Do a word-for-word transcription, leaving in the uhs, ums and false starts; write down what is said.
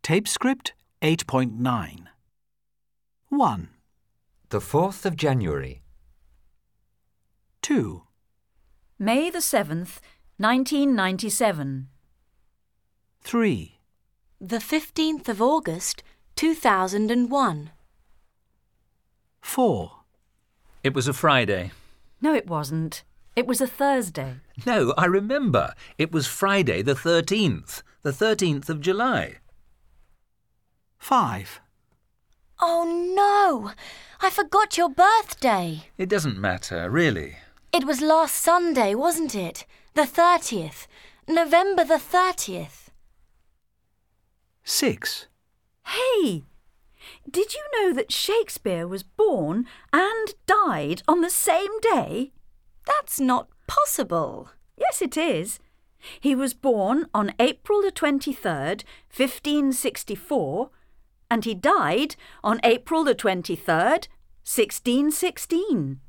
Tape script eight point nine. one. The fourth of January. two. May the seventh, nineteen ninety-seven. three. The fifteenth of August, two thousand one. four. It was a Friday. No, it wasn't. It was a Thursday. No, I remember. It was Friday the thirteenth, the thirteenth of July. five. Oh no! I forgot your birthday. It doesn't matter, really. It was last Sunday, wasn't it? The thirtieth. November the thirtieth. six. Hey! Did you know that Shakespeare was born and died on the same day? That's not possible. Yes, it is. He was born on April the twenty-third, fifteen sixty-four, and he died on April the twenty-third, sixteen sixteen.